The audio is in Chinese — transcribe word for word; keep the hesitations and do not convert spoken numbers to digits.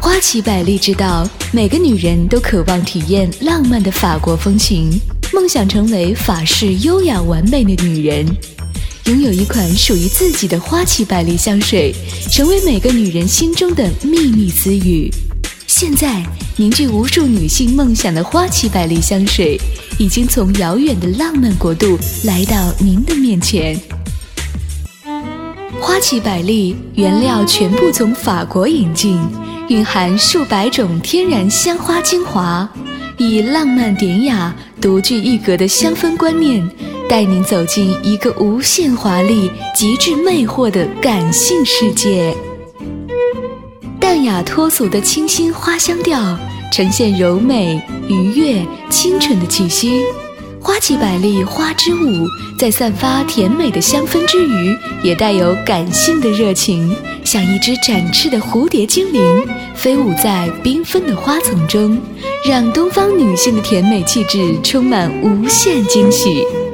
花奇百丽知道，每个女人都渴望体验浪漫的法国风情，梦想成为法式优雅完美的女人。拥有一款属于自己的花奇百丽香水，成为每个女人心中的秘密私语。现在，凝聚无数女性梦想的花奇百丽香水，已经从遥远的浪漫国度来到您的面前。花奇百丽原料全部从法国引进，蕴含数百种天然香花精华，以浪漫典雅、独具一格的香氛观念，带您走进一个无限华丽、极致魅惑的感性世界。淡雅脱俗的清新花香调，呈现柔美、愉悦、清纯的气息。花奇百丽花之舞在散发甜美的香氛之余，也带有感性的热情，像一只展翅的蝴蝶精灵，飞舞在缤纷的花丛中，让东方女性的甜美气质充满无限惊喜。